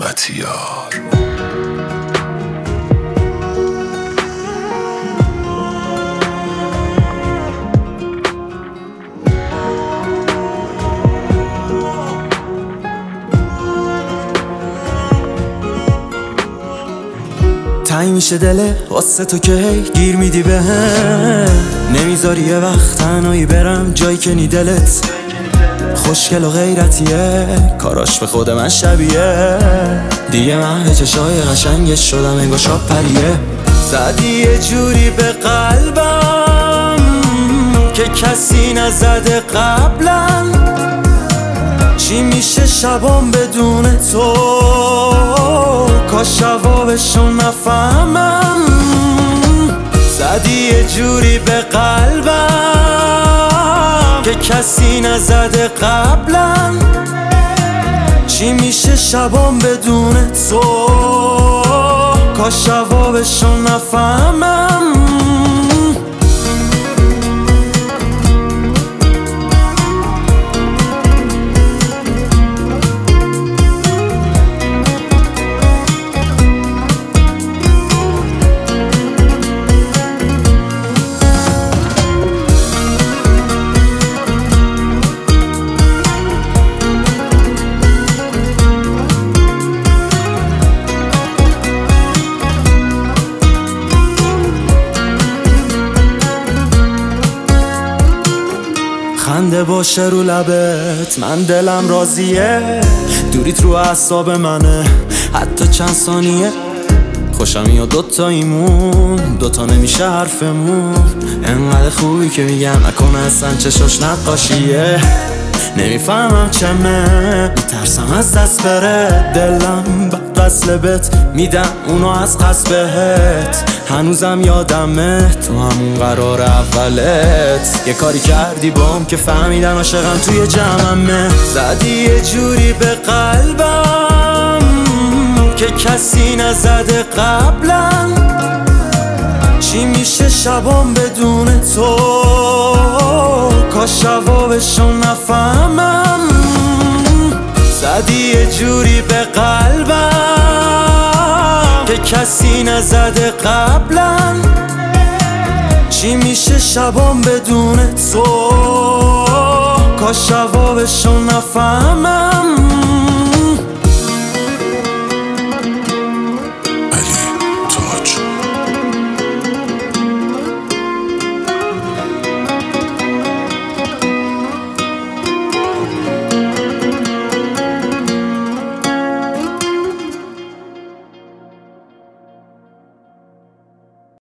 غیرتیار. تنگ میشه دله واسه تو که گیر میدی بهم، نمیذاری یه وقت تنهایی برم جایی که نی دلت خوشگل و غیرتیه، کاراش به خود من شبیه. دیگه من به چشای قشنگش شدم انگار شاب پریه. زدی یه جوری به قلبم که کسی نزده قبلا، چی میشه شبام بدون تو، کاش جوابشو نفهمم. زدی یه جوری به قلبم که کسی نزده قبلا، چی میشه شبام بدون تو، کاش جوابشو نفهمم. خنده باشه رو لبت، من دلم راضیه، دوریت رو اعصاب منه حتی چند ثانیه. خوشم میاد دوتاییمون، دوتا نمیشه حرفمون، انقدر خوبی که میگم نکنه اصلا چشاش نقاشیه. نمیفهمم چمه، میترسم از دست بره دلم، بعد وصله بهت میدم اونو از قصد بهت. هنوزم یادمه تو همون قرار اولت، یه کاری کردی بام که فهمیدن عاشقم توی جمعمه. زدی یه جوری به قلبم که کسی نزده قبلا، چی میشه شبام بدون تو، کاش جوابشو نفهمم. زدی یه جوری به قلبم که کسی نزده قبلا، چی میشه شبام بدون تو، کاش جوابشو نفهمم.